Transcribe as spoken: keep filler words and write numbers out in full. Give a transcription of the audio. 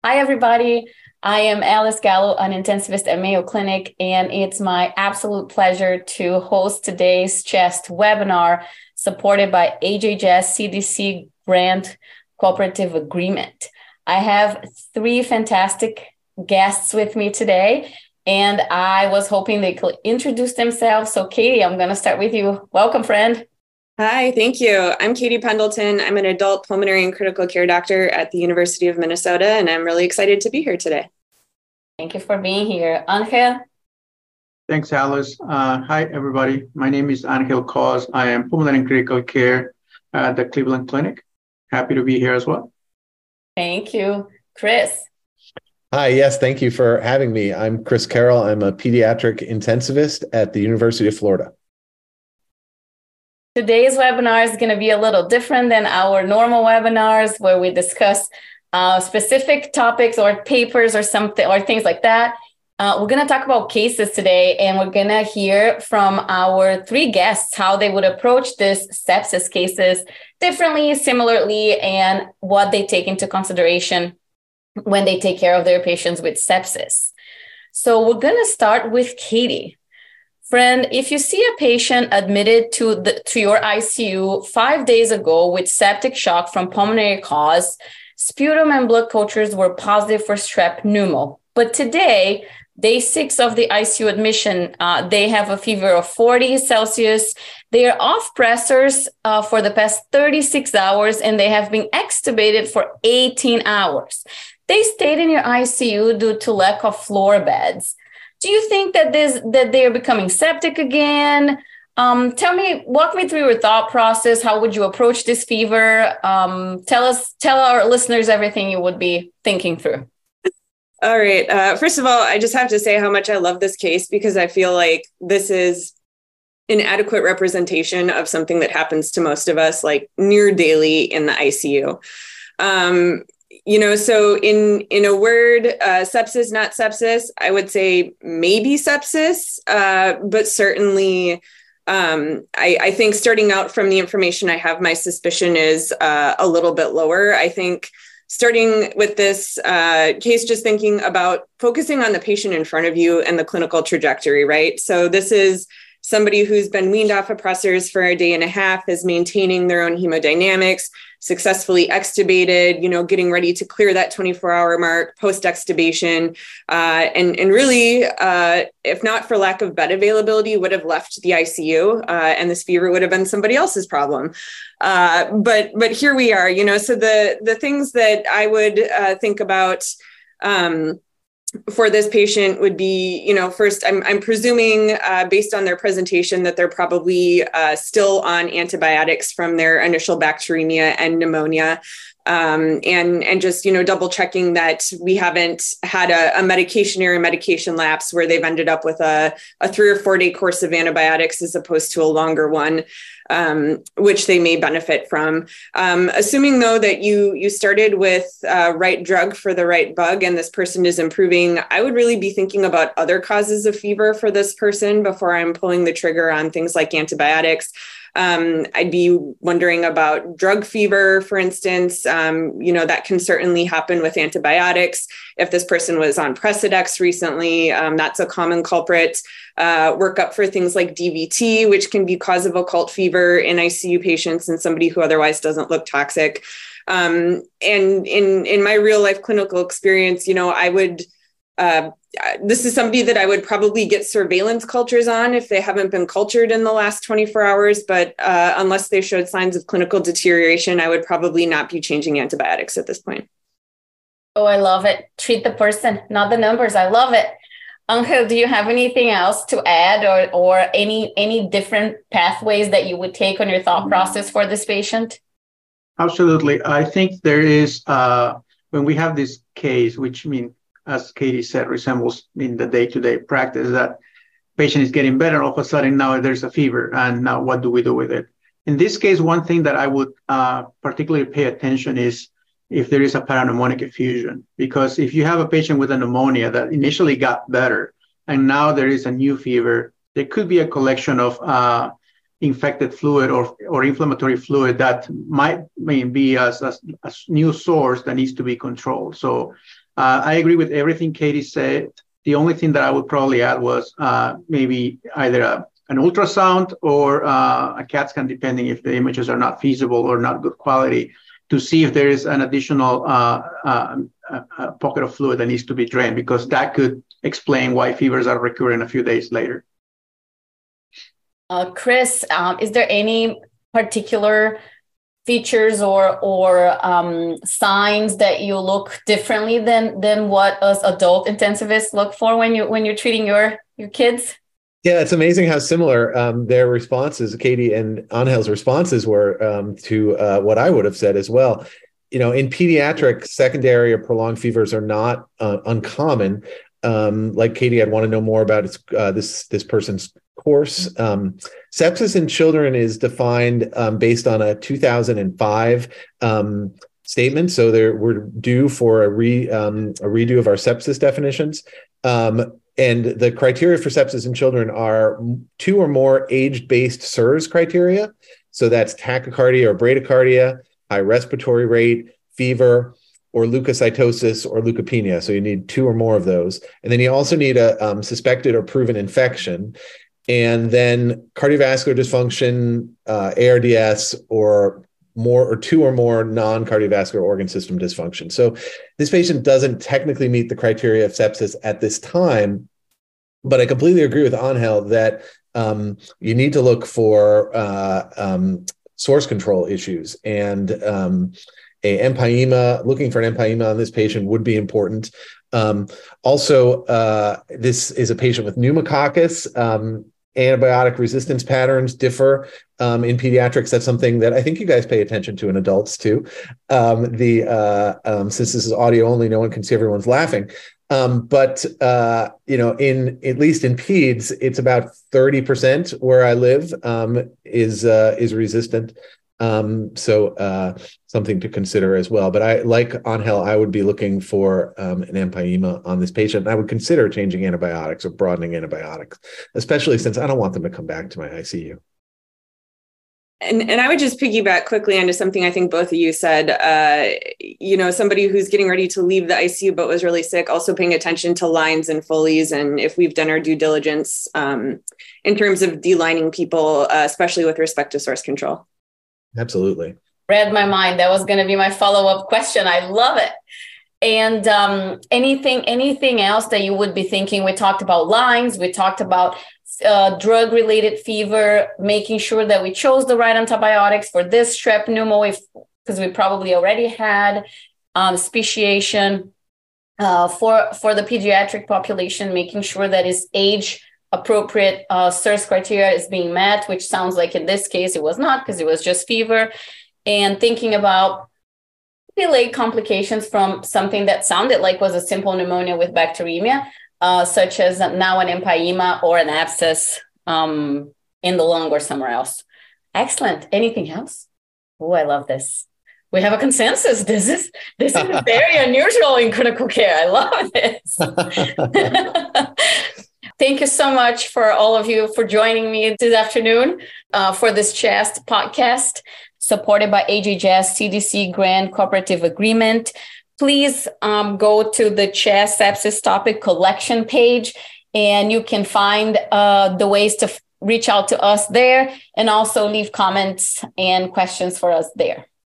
Hi, everybody. I am Alice Gallo, an intensivist at Mayo Clinic, and it's my absolute pleasure to host today's CHEST webinar supported by H H S C D C Grant Cooperative Agreement. I have three fantastic guests with me today, and I was hoping they could introduce themselves. So, Katie, I'm going to start with you. Welcome, friend. Hi, thank you. I'm Katie Pendleton. I'm an adult pulmonary and critical care doctor at the University of Minnesota, and I'm really excited to be here today. Thank you for being here. Angel? Thanks, Alice. Uh, hi, everybody. My name is Angel Cos. I am pulmonary and critical care at the Cleveland Clinic. Happy to be here as well. Thank you. Chris? Hi, yes, thank you for having me. I'm Chris Carroll. I'm a pediatric intensivist at the University of Florida. Today's webinar is going to be a little different than our normal webinars where we discuss uh, specific topics or papers or something or things like that. Uh, we're going to talk about cases today, and we're going to hear from our three guests how they would approach this sepsis cases differently, similarly, and what they take into consideration when they take care of their patients with sepsis. So we're going to start with Katie. Friend, if you see a patient admitted to the to your I C U five days ago with septic shock from pulmonary cause, sputum and blood cultures were positive for strep pneumo. But today, day six of the I C U admission, uh, they have a fever of forty Celsius. They are off pressors uh, for the past thirty-six hours, and they have been extubated for eighteen hours. They stayed in your I C U due to lack of floor beds. Do you think that this that they are becoming septic again? Um, tell me, walk me through your thought process. How would you approach this fever? Um, tell us, tell our listeners everything you would be thinking through. All right. Uh, first of all, I just have to say how much I love this case because I feel like this is an adequate representation of something that happens to most of us, like near daily in the I C U. Um, You know, so in in a word, uh, sepsis, not sepsis, I would say maybe sepsis, uh, but certainly um, I, I think starting out from the information I have, my suspicion is uh, a little bit lower. I think starting with this uh, case, just thinking about focusing on the patient in front of you and the clinical trajectory, right? So this is somebody who's been weaned off oppressors for a day and a half, is maintaining their own hemodynamics, successfully extubated, you know, getting ready to clear that twenty-four hour mark post-extubation. Uh, and, and really, uh, if not for lack of bed availability, would have left the I C U uh, and this fever would have been somebody else's problem. Uh, but but here we are, you know, so the, the things that I would uh, think about um, for this patient would be, you know, first, I'm, I'm presuming uh, based on their presentation that they're probably uh, still on antibiotics from their initial bacteremia and pneumonia. Um, and, and just, you know, double checking that we haven't had a, a medication or a medication lapse where they've ended up with a, a three or four day course of antibiotics as opposed to a longer one, um, which they may benefit from. Um, assuming though that you, you started with uh, right drug for the right bug and this person is improving, I would really be thinking about other causes of fever for this person before I'm pulling the trigger on things like antibiotics. Um, I'd be wondering about drug fever, for instance. Um, you know, that can certainly happen with antibiotics. If this person was on Precedex recently, um, that's a common culprit. Uh, work up for things like D V T, which can be cause of occult fever in I C U patients and somebody who otherwise doesn't look toxic. Um, and in, in my real life clinical experience, you know, I would Uh, this is somebody that I would probably get surveillance cultures on if they haven't been cultured in the last twenty-four hours. But uh, unless they showed signs of clinical deterioration, I would probably not be changing antibiotics at this point. Oh, I love it. Treat the person, not the numbers. I love it. Angel, do you have anything else to add or, or any, any different pathways that you would take on your thought process for this patient? Absolutely. I think there is, uh, when we have this case, which means, as Katie said, resembles in the day-to-day practice, that patient is getting better. All of a sudden, now there's a fever, and now what do we do with it? In this case, one thing that I would uh, particularly pay attention is if there is a parapneumonic effusion, because if you have a patient with a pneumonia that initially got better, and now there is a new fever, there could be a collection of uh, infected fluid or, or inflammatory fluid that might may be a, a, a new source that needs to be controlled. So Uh, I agree with everything Katie said. The only thing that I would probably add was uh, maybe either a, an ultrasound or uh, a CAT scan, depending if the images are not feasible or not good quality, to see if there is an additional uh, uh, uh, pocket of fluid that needs to be drained, because that could explain why fevers are recurring a few days later. Uh, Chris, um, is there any particular features or or um, signs that you look differently than than what us adult intensivists look for when you when you're treating your your kids? Yeah, it's amazing how similar um, their responses, Katie and Angel's responses, were um, to uh, what I would have said as well. You know, in pediatric, secondary or prolonged fevers are not uh, uncommon. Um, like Katie, I'd want to know more about its, uh, this this person's course. Um, sepsis in children is defined um, based on a two thousand five um, statement. So there, we're due for a, re, um, a redo of our sepsis definitions. Um, and the criteria for sepsis in children are two or more age-based S I R S criteria. So that's tachycardia or bradycardia, high respiratory rate, fever, or leukocytosis or leukopenia. So you need two or more of those. And then you also need a um, suspected or proven infection. And then cardiovascular dysfunction, uh, A R D S, or more or two or more non-cardiovascular organ system dysfunction. So this patient doesn't technically meet the criteria of sepsis at this time, but I completely agree with Angel that um, you need to look for uh, um, source control issues, and um, a empyema, looking for an empyema on this patient would be important. Um, also, uh, this is a patient with pneumococcus. Um, antibiotic resistance patterns differ um, in pediatrics. That's something that I think you guys pay attention to in adults too. Um, the uh, um, since this is audio only, no one can see everyone's laughing. Um, but uh, you know, in at least in peds, it's about thirty percent where I live um, is uh, is resistant. Um, so uh, something to consider as well. But I, like Angel, I would be looking for um, an empyema on this patient. And I would consider changing antibiotics or broadening antibiotics, especially since I don't want them to come back to my I C U. And, and I would just piggyback quickly onto something I think both of you said. Uh, you know, somebody who's getting ready to leave the I C U but was really sick, also paying attention to lines and Foley's, and if we've done our due diligence um, in terms of delining people, uh, especially with respect to source control. Absolutely. Read my mind. That was going to be my follow-up question. I love it. And um, anything, anything else that you would be thinking? We talked about lines. We talked about uh, drug-related fever, making sure that we chose the right antibiotics for this strep pneumo, if because we probably already had um, speciation uh, for for the pediatric population, making sure that is age appropriate uh, S I R S criteria is being met, which sounds like in this case it was not, because it was just fever, and thinking about delayed complications from something that sounded like was a simple pneumonia with bacteremia, uh, such as now an empyema or an abscess um, in the lung or somewhere else. Excellent. Anything else? Oh, I love this. We have a consensus. This is this is very unusual in critical care. I love this. Thank you so much for all of you for joining me this afternoon uh, for this CHEST podcast, supported by A J G S C D C Grant Cooperative Agreement. Please um, go to the CHEST Sepsis Topic Collection page, and you can find uh, the ways to f- reach out to us there, and also leave comments and questions for us there.